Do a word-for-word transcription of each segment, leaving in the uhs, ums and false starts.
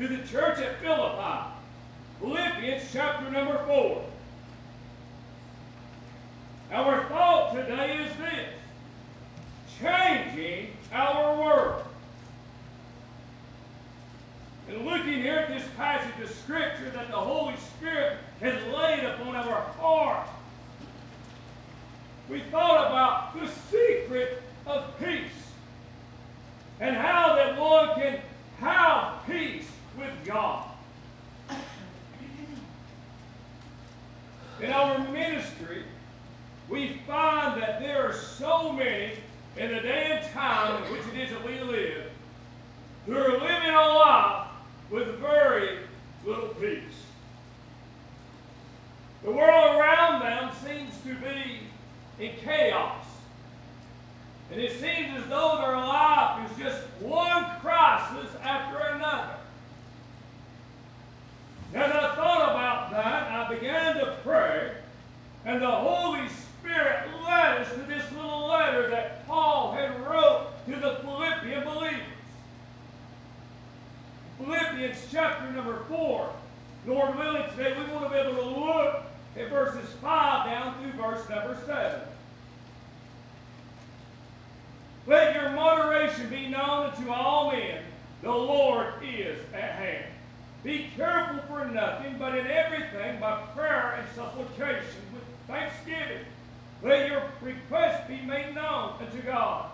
to the church at Philippi. Philippians chapter number four. Our thought today is this: changing our world. And looking here at this passage of Scripture that the Holy Spirit has laid upon our heart, we thought about the secret of peace and how that one can have peace with God. In our ministry, we find that there are so many in the day and time in which it is that we live who are living a life with very little peace. The world around them seems to be in chaos. And it seems as though their life is just one crisis after another. As I thought about that, I began to pray, and the Holy Spirit led us to this little letter that Paul had wrote to the Philippian believers. Philippians chapter number four. Lord willing, today we want to be able to look at verses five down through verse number seven. Let your moderation be known unto all men. The Lord is at hand. Be careful for nothing, but in everything by prayer and supplication with thanksgiving. Let your requests be made known unto God.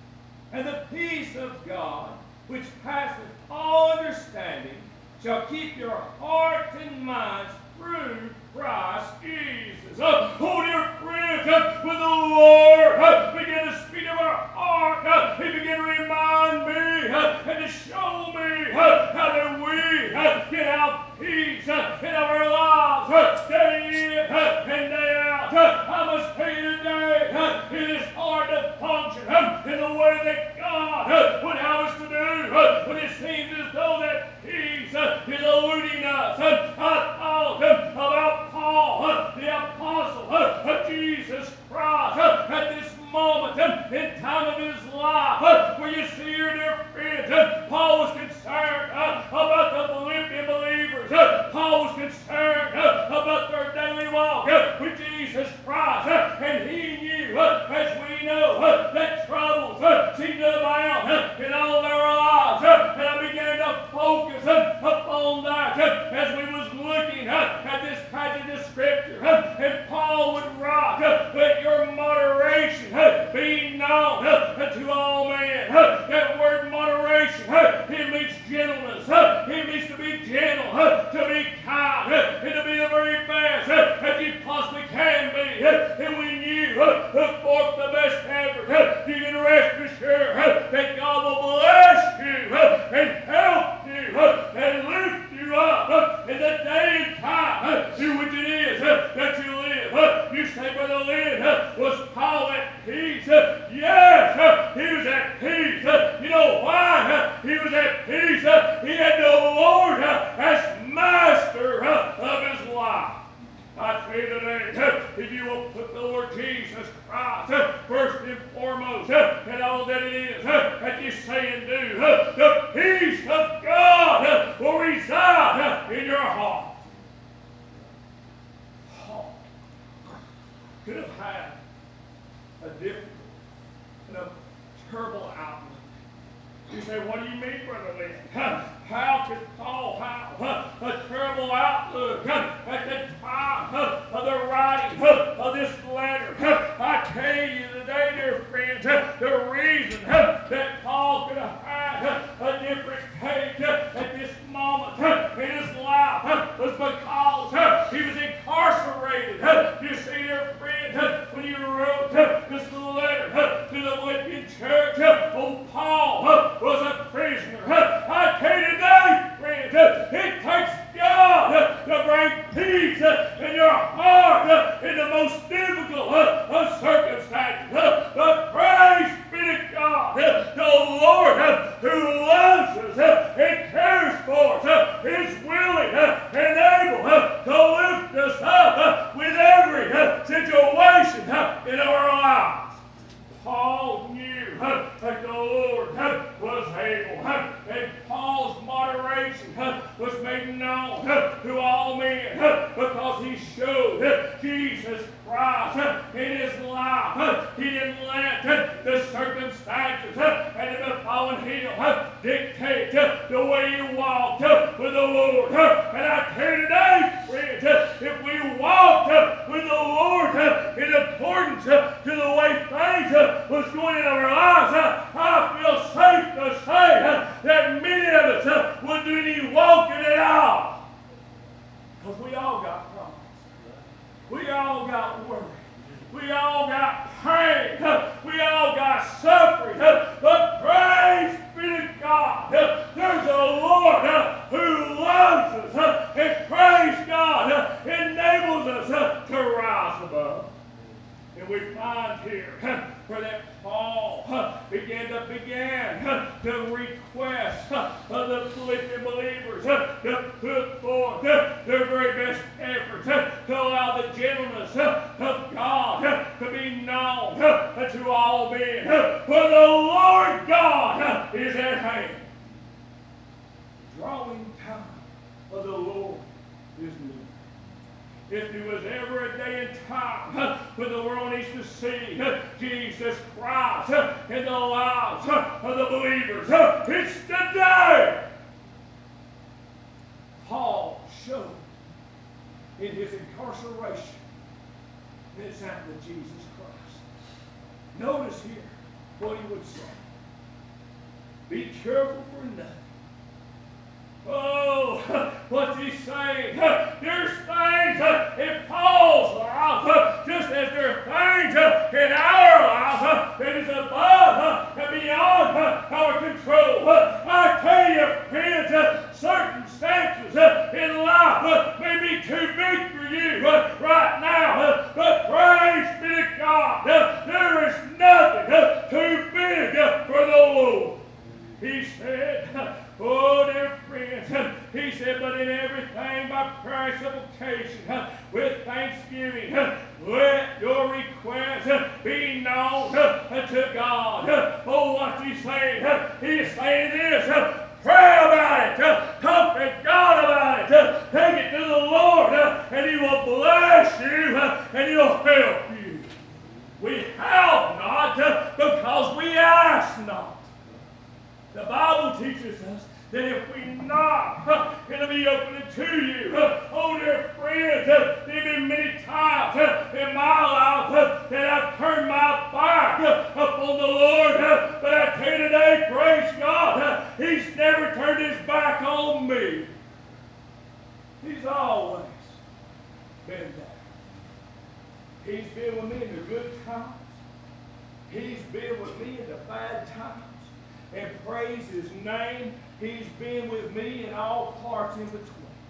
And the peace of God, which passeth all understanding, shall keep your hearts and minds through Christ Jesus. Uh, oh, dear friends, uh, when the Lord uh, began to speak of our heart, uh, He began to remind me uh, and to show me uh, how that we uh, can have peace uh, in our lives, uh, day in uh, and day out. Uh, I must tell you today, uh, it is hard to function uh, in the way that God uh, would have us to do, uh, when it seems as though that peace uh, is eluding us. Uh, I thought uh, about Paul, uh, the apostle uh, of Jesus Christ, uh, at this moment uh, in time of his life, uh, where you see here, dear friends, uh, Paul was concerned uh, about the Philippian believers. Uh, Paul was concerned uh, about their daily walk uh, with Jesus Christ, uh, and he knew, uh, as we know, uh, that troubles uh, seem to abound uh, in all of our lives. Uh, and I began to focus uh, upon that uh, as we was looking uh, at this passage of Scripture. Uh, and Paul would write, uh, let your moderation uh, be known uh, unto all men. Uh, that word moderation, uh, it means gentleness. Uh, it means to be gentle, uh, to be kind, uh, and to be the very best uh, that you possibly can be. Uh, and when you uh, put forth the best effort, uh, you can rest assured uh, that God will bless you uh, and help you uh, and lift you up uh, in the day and time uh, in which it is uh, that you live. Uh, you say, Brother Lynn, uh, was Paul at peace? Uh, yes, uh, he was at peace. Uh, you know why uh, he was at peace? Uh, he had the Lord uh, as master uh, of his life. I tell you today, uh, if you will put the Lord Jesus Christ uh, first and foremost uh, in all that it is uh, that you say and do, uh, the peace of God uh, will reside uh, in your heart. Paul could have had a difficult and a terrible outlook. You say, what do you mean, Brother Lynn? Huh? How could Paul have huh, a terrible outlook huh, at the time huh, of the writing huh, of this letter? Huh? I tell you today, dear friends, huh, the reason huh, that Paul could have had huh, a different take huh, at this moment huh, in his life huh, was because huh, he was incarcerated. Huh? You see, dear friends, huh, when you wrote huh, this letter huh, to the Philippian church, huh, oh, Paul huh, was a prisoner. Huh? I tell you today, friends, uh, it takes God uh, to bring peace uh, in your heart uh, in the most difficult uh, of circumstances. Uh, but praise be to God, uh, the Lord uh, who loves us uh, and cares for us, uh, is willing uh, and able uh, to lift us up uh, with every uh, situation uh, in our lives. Paul knew uh, that the Lord be known to all men because he showed Jesus Christ in his life. He didn't let the circumstances and the befallen him dictate the way he walked with the Lord. And I tell you today, friends, if we walked with the Lord in accordance to the way things was going in our lives, I feel safe to say that many of us wouldn't do any walking at all. Because we all got problems. We all got worry. We all got pain. We all got suffering. But praise be to God, there's a Lord who loves us. And praise God enables us to rise above. And we find here where that Paul began to begin to request of the Philippian believers to put forth their very best efforts to allow the gentleness of God to be known to all men. For the Lord God is at hand. The drawing time of the Lord is near. If there was ever a day and time when the world needs to see Jesus Christ in the lives of the believers, it's today. Paul showed in his incarceration the example of Jesus Christ. Notice here what he would say. Be careful for nothing. Oh, what's he saying? There's things in Paul's life, just as there are things in our life that is above and beyond our control. I tell you, friends, circumstances in life may be too big for you right now, but praise be to God, there is nothing too big for the Lord. He said, oh, dear friends, he said, but in everything by prayer and supplication, with thanksgiving, let your requests be known to God. Oh, what's he saying? He's saying this, pray about it, talk to God about it, take it to the Lord, and he will bless you, and he'll help you. We have not because we ask not. The Bible teaches us that if we knock, it'll be opened to you. Oh, dear friends, there have been many times in my life that I've turned my back upon the Lord. But I tell you today, praise God, he's never turned his back on me. He's always been there. He's been with me in the good times. He's been with me in the bad times. And praise his name, he's been with me in all parts in between.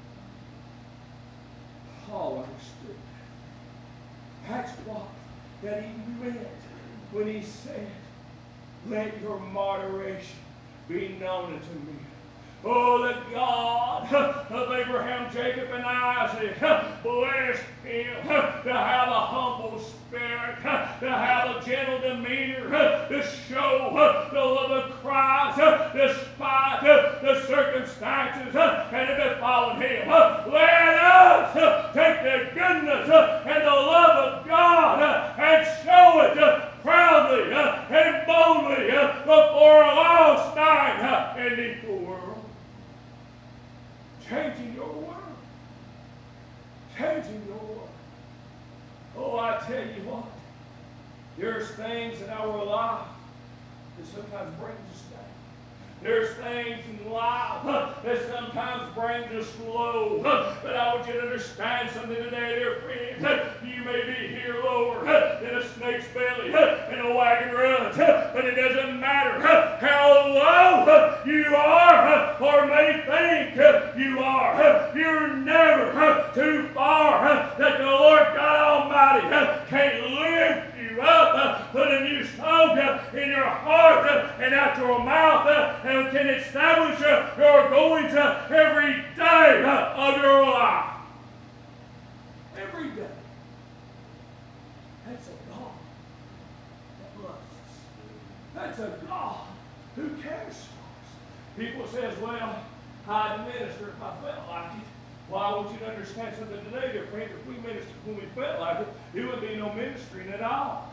Paul understood. That's what that he meant when he said, let your moderation be known unto me. Oh, the God of Abraham, Jacob, and Isaac blessed him to have a humble spirit, to have a gentle demeanor, to show the love of Christ despite the circumstances and the befallen him. Let us take the goodness and the love of God and show it proudly and boldly before a lost, dying, and needful world. Changing your world. Changing your world. Oh, I tell you what. There's things in our life that sometimes brings us down. There's things in life that sometimes brings us low. But I want you to understand something today, dear friends. You may be here lower than a snake's belly in a wagon runs. But it doesn't matter how low you are or may think you are. You're never too far that the Lord God Almighty can't lift you up, put a new song in your heart and out your mouth, and can establish your goings every day of your life. Every day. That's a God that loves us. That's a God who cares for us. People says, well, I'd minister if I felt like it. Well, I want you to understand something today, dear friends. If we ministered when we felt like it, there would be no ministering at all.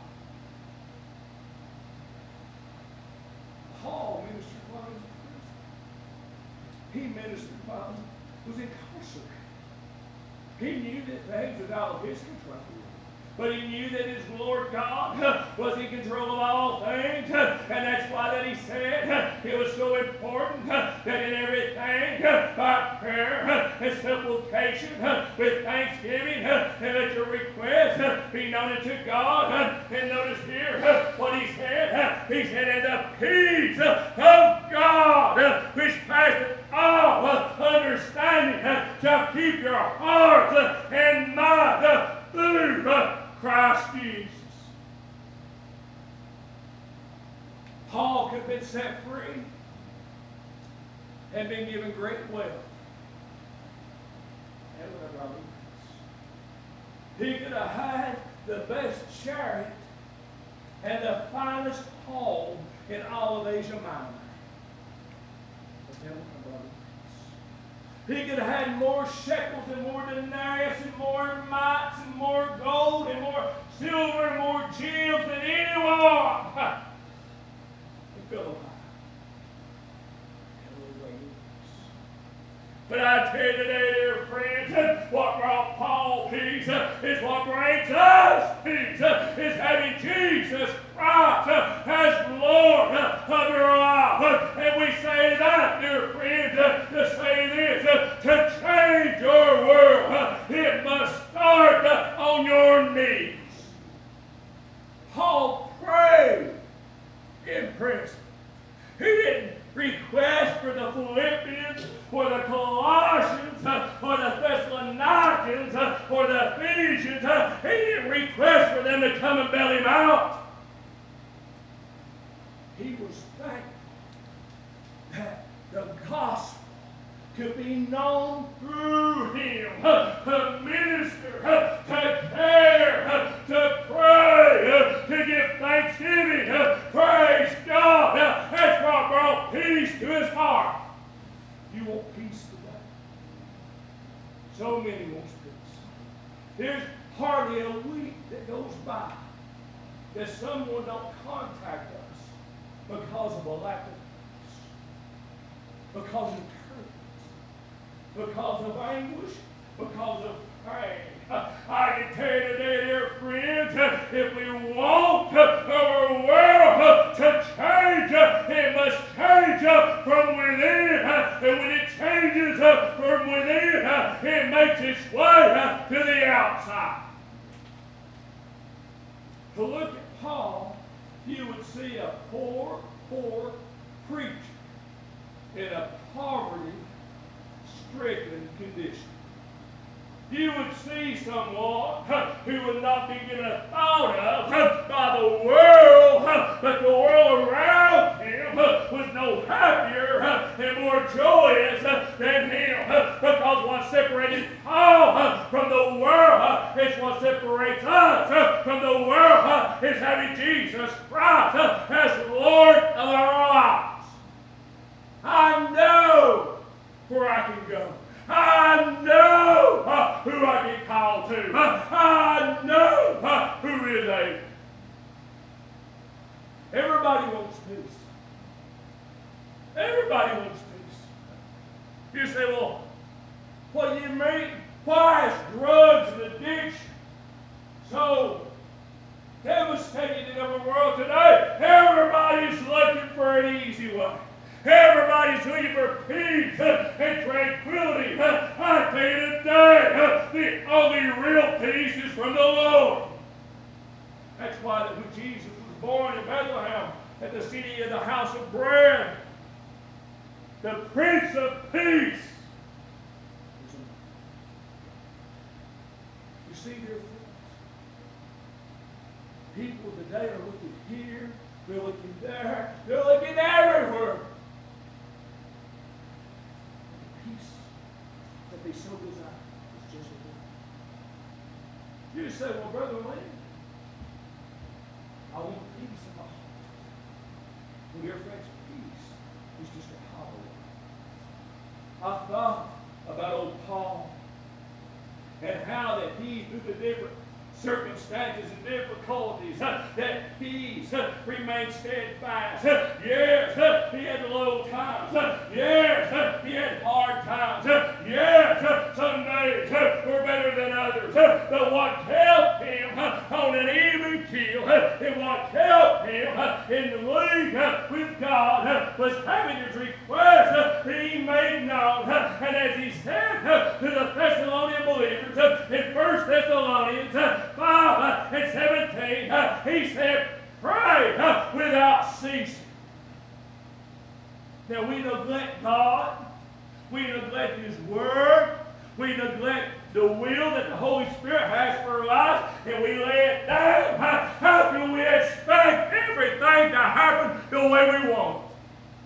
Paul ministered while he was in prison. He ministered while he was incarcerated. He knew that things was out of his control. But he knew that his Lord God was in control of all things. And that's why that he said it was so important that in everything, by prayer and supplication, with thanksgiving, and let your requests be known unto God. And notice here what he said. He said, and the peace of God, which passeth all understanding, shall keep your hearts and mind through Christ Jesus. Paul could have been set free and been given great wealth. He could have had the best chariot and the finest home in all of Asia Minor. He could have had more shekels and more denarius and more mites and more gold and more silver and more gems than anyone in Philippi. But I tell you today, dear friends, what brought Paul peace is what brings us peace, is having Jesus Christ as Lord of your life. And we say that, dear friends, to say this, to change your world, it must start on your knees. Paul prayed in prison. He didn't request for the Philippians, or the Colossians, or the Thessalonians, or the Ephesians. He didn't request for them to come and bail him out. He was thankful that the gospel could be known through him, to minister, to care, to pray, to give thanksgiving. Praise God. That's what brought peace to his heart. You want peace today? So many want peace. There's hardly a week that goes by that someone don't contact us because of a lack of peace, because of courage, because of anguish, because of pain. I can tell you today, dear friends, if we want our world to change, it must change from within. And when it changes from within, it makes its way to the outside. To look at Paul, you would see a poor, poor preacher in a poverty-stricken condition. You would see someone who would not be given a thought of by the world, but the world around him was no happier and more joyous than him, because what separated Paul from the world is what separates us from the world, is having Jesus Christ as Lord of our lives. I know where I can go. I know uh, who I get called to. Uh, I know uh, who is able. Everybody wants peace. Everybody wants peace. You say, well, what do you mean? Why is drugs and addiction so devastating in our world today? Everybody's looking for an easy way. Everybody's looking for peace and tranquility. I tell you today, the only real peace is from the Lord. That's why when Jesus was born in Bethlehem, at the city of the house of bread, the Prince of Peace. You see, dear friends, people today are looking here, they're looking there, they're looking everywhere. They so desire is just a word. You say, well, Brother Lynn, I want peace in my heart. Well, dear friends, peace is just a hollow word. I thought about old Paul and how that he, through the different circumstances and difficulties, uh, that he uh, remained steadfast. Uh, yes, uh, he had low times. Uh, yes, uh, he had hard times. Uh, yes, uh, some days uh, were better than others. Uh, but what helped him uh, on an even keel uh, and what helped him uh, in the league uh, with God uh, was having his request uh, he made known. Uh, and as he said uh, to the Thessalonian believers uh, in First Thessalonians uh, five and seventeen, uh, he said, pray uh, without ceasing. Now we neglect God, we neglect His Word, we neglect the will that the Holy Spirit has for our lives, and we lay it down. How, how can we expect everything to happen the way we want it?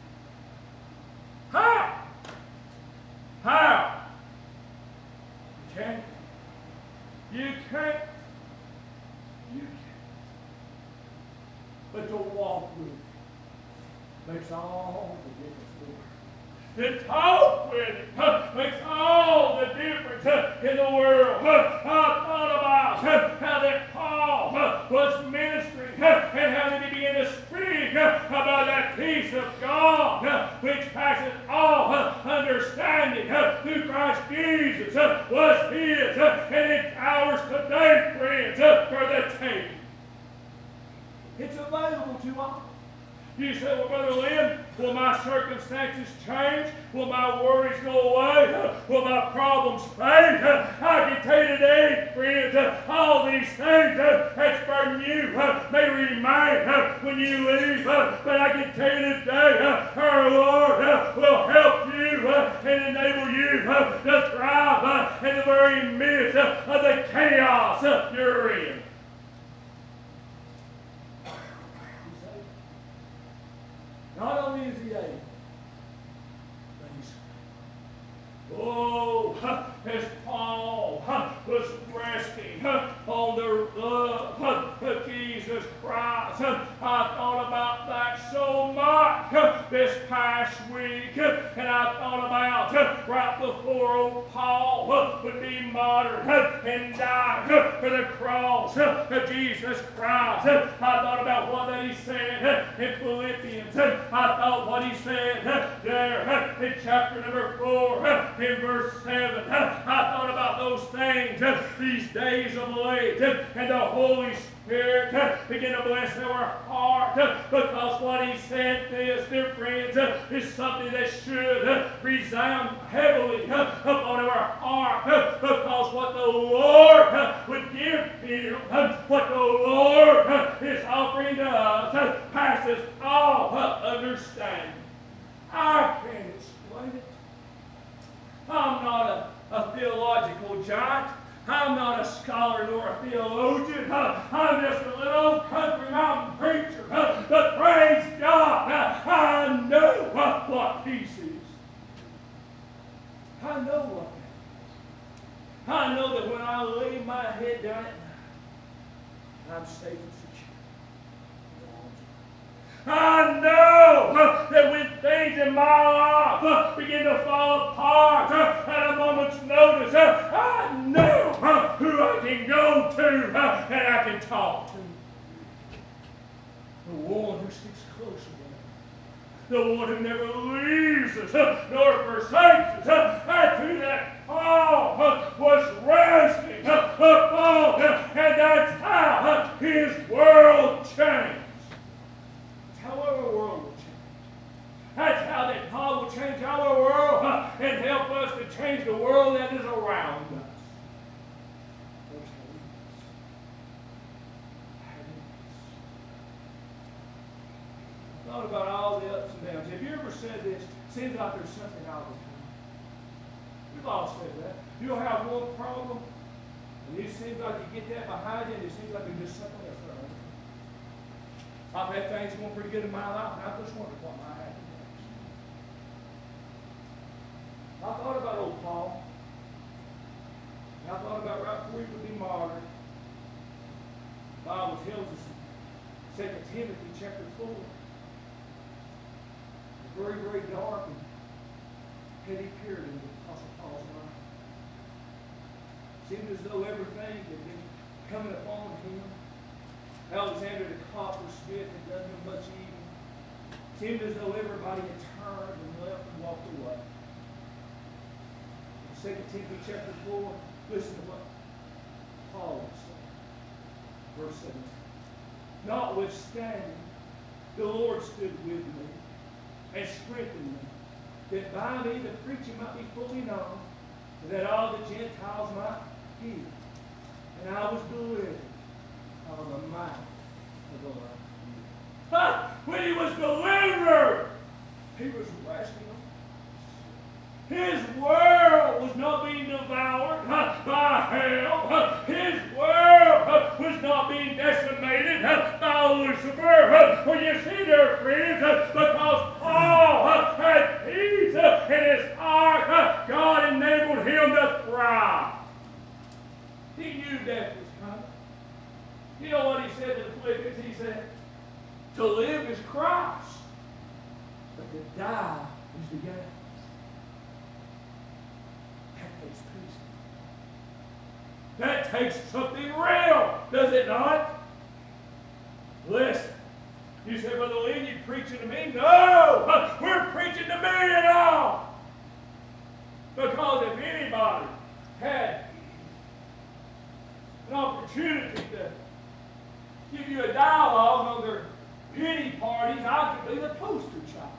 How? How? You can't. You can't. You can't. But to walk with it makes all the difference. To talk with it uh, makes all the difference uh, in the world. Uh, I thought about uh, how that Paul uh, was ministering uh, and how did he begin to speak uh, about that peace of God uh, which passes all uh, understanding uh, through Christ Jesus uh, was his. Uh, and it's ours today, friends, uh, for the taking. It's available to all. You say, well, Brother Lynn, will my circumstances change? Will my worries go away? Will my problems fade? I can tell you today, friends, all these things that's burden you may remain when you leave. But I can tell you today, our Lord will help you and enable you to thrive in the very midst of the chaos you're in. Not only is he able, but he's oh, as Paul was resting on the love of Jesus Christ. I thought about that so much this past week, and I thought about right before old Paul would be martyred and die for the cross of Jesus Christ. I thought about what that he said in Philippians. I thought what he said there in chapter number four, in verse seven. I thought about those things these days of late, and the Holy Spirit begin to bless our heart, because what he said this, dear friends, is something that should resound heavily upon our heart, because what the Lord would give him, what the Lord is offering to us, passes all understanding. I can't explain it. I'm not a, a theological giant. I'm not a scholar nor a theologian. I'm just a little country mountain preacher. But praise God, I know what peace is. I know what that is. I know that when I lay my head down at night, I'm safe and secure. I know that when things in my life begin to fall apart at a moment's notice, I know who I can go to and I can talk to. The one who sticks closer to me. The one who never leaves us nor forsakes us. And through that Paul was resting upon, and that's how his world changed. How our world will change. That's how that God will change our world uh, and help us to change the world that is around us. I thought about all the ups and downs. Have you ever said this? Seems like there's something all the time. We've all said that. You'll have one problem, and it seems like you get that behind you, and it seems like there's just something else around you. I've had things going pretty good in my life, and I just wondered what might happen next. I thought about old Paul. And I thought about right before he would be martyred. The Bible tells us in Second Timothy chapter four. It's very, very dark and heavy purity in the Apostle Paul's life. Seemed as though everything had been coming upon him. Alexander the coppersmith had done him much evil. Seemed as though everybody had turned and left and walked away. In Second Timothy chapter four, listen to what Paul would say. Verse seventeen. Notwithstanding, the Lord stood with me and strengthened me, that by me the preaching might be fully known, and that all the Gentiles might hear. And I was delivered out of the mouth of the lion. Ha! When he was delivered, he was resting. His world was not being devoured uh, by hell. Uh, his world uh, was not being decimated uh, by Lucifer. Uh, well, you see there, friends, uh, because Paul uh, had peace uh, in his heart, uh, God enabled him to thrive. He knew death was coming. You know what he said to the Philippians? He said, to live is Christ, but to die is the gain. That takes something real, does it not? Listen, you say, Brother Lee, you preaching to me? No, we're preaching to me and all. Because if anybody had an opportunity to give you a dialogue on their pity parties, I could be the poster child.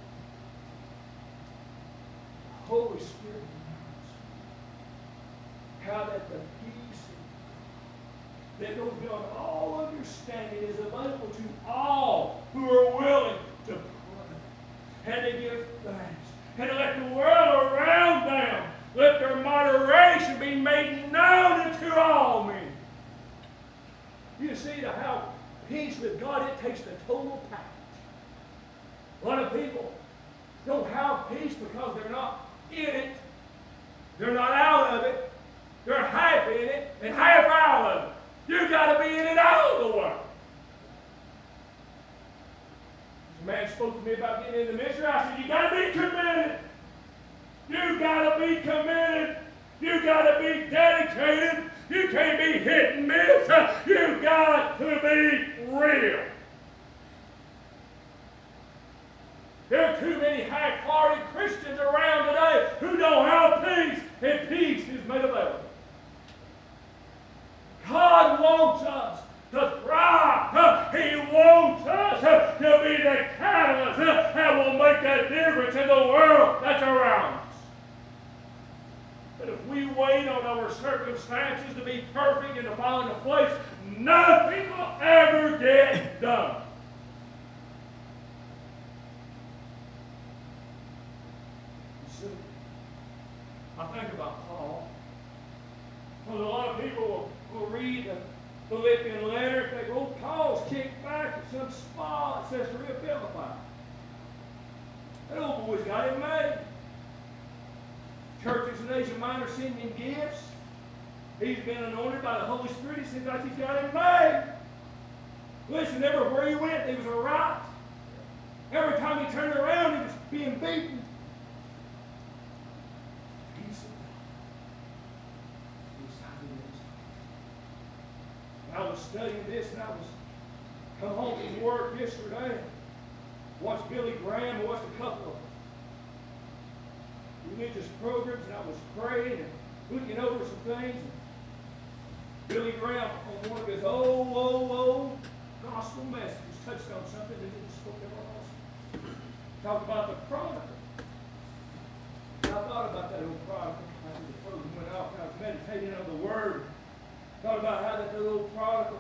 The Holy Spirit knows how that the peace that goes beyond all understanding is available to all who are willing to pray and to give thanks and to let the world around them, let their moderation be made known unto all men. You see to how peace with God, it takes the total package. A lot of people don't have peace because they're not in it. They're not out of it. They're half in it and half out of it. You got to be in it all the way. A man spoke to me about getting in the ministry. I said, you got to be committed. You got to be committed. You got to be dedicated. You can't be hit and miss. You got to be real. There are too many half-hearted Christians around today who don't have peace, and peace is made available. God wants us to thrive. He wants us to be the catalyst that will make that difference in the world that's around us. But if we wait on our circumstances to be perfect and to fall into place, nothing will ever get done. You see, I think about Paul. Well, a lot of people will We'll read the Philippian letter. They go, oh, Paul's kicked back at some spot that says Caesarea Philippi. That old boy's got it made. Churches in Asia Minor sending him gifts. He's been anointed by the Holy Spirit. He seems like he's got it made. Listen, everywhere he went, there was a riot. Every time he turned around, he was being beaten. I was studying this, and I was come home from work yesterday, watched Billy Graham, watched a couple of religious programs, and I was praying and looking over some things. And Billy Graham, on one of his old, old, old gospel messages, touched on something that didn't spoke at all. Talked about the prodigal. And I thought about that old prodigal after the program went off, and I was meditating on the Word. Thought about how that little prodigal,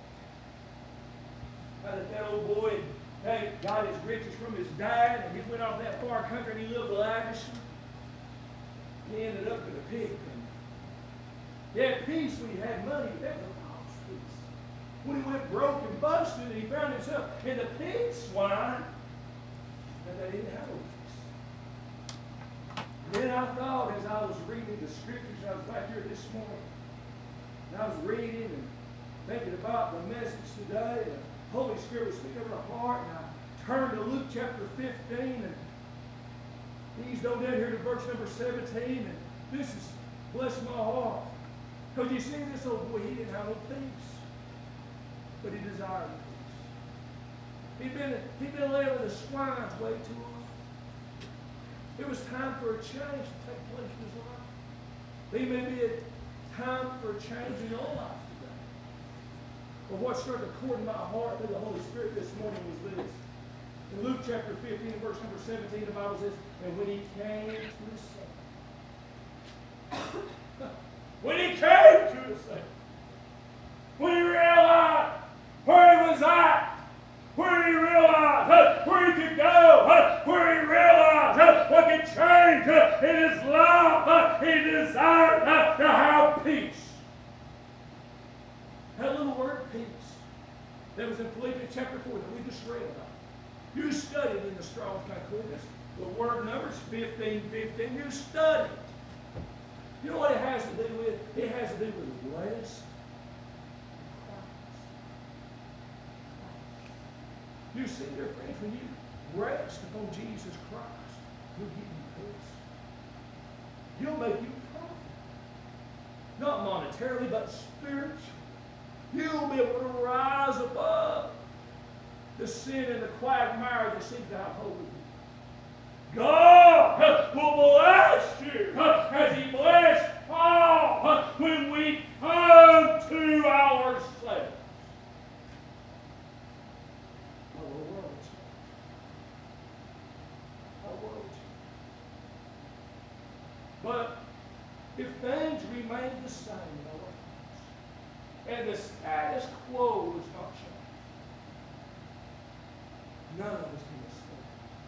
how that, that old boy had got his riches from his dad, and he went off that far country and he lived lavishly. He ended up with a pig pen. He had peace when he had money, but that was a false peace. When he went broke and busted and he found himself in the pig swine, that they didn't have a peace. And then I thought, as I was reading the scriptures, I was back here this morning, and I was reading and thinking about the message today. The Holy Spirit was speaking over my heart, and I turned to Luke chapter fifteen, and He's go down here to verse number seventeen, and this is bless my heart. Because you see, this old boy, he didn't have no peace. But he desired peace. He'd been, he'd been living with the swines way too long. It was time for a change to take place in his life. There may be a time for a change in your life today. But what struck a chord in my heart through the Holy Spirit this morning was this. In Luke chapter fifteen, verse number seventeen, the Bible says, and when he came to his son, when he came to his son, when he realized where he was at, where he realized uh, where he could go, uh, where he realized uh, what could change uh, in his life, uh, he desired uh, to have peace. That little word peace that was in Philippians chapter four that we just read about. You studied in the Strong's Concordance. The word numbers fifteen fifteen. You studied. You know what it has to do with? It has to do with rest. You see, dear friends, when you rest upon Jesus Christ, He'll give you peace. He'll make you confident. Not monetarily, but spiritually. You'll be able to rise above the sin and the quagmire that seems to have hold of you. God will bless you as He blessed Paul when we come to ourselves. Our world changed. Our world changed. But if things remain the same in our lives, and the status quo is not changed, none of us can escape.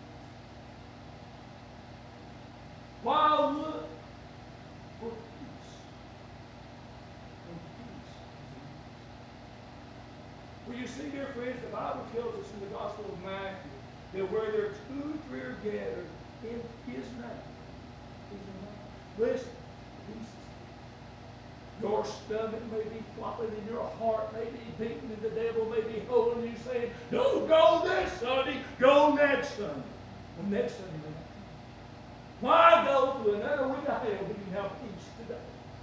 Why look for peace? And peace is in. Well, you see, dear friends, the Bible tells us in the Gospel of Matthew that where there are two or three are gathered in His name, His name. Listen, peace is. Your stomach may be flopping and your heart may be beating and the devil may be holding you saying, don't go this Sunday, go next Sunday. Well, next Sunday may not come. Why go through another week of hell when you can have peace today?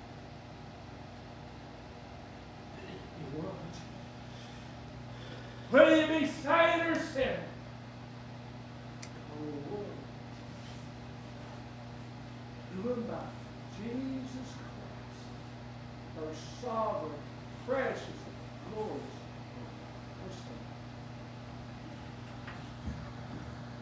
You want you. Whether you be saint or sinner. Oh, Lord. Driven by Jesus Christ, our sovereign, precious, glorious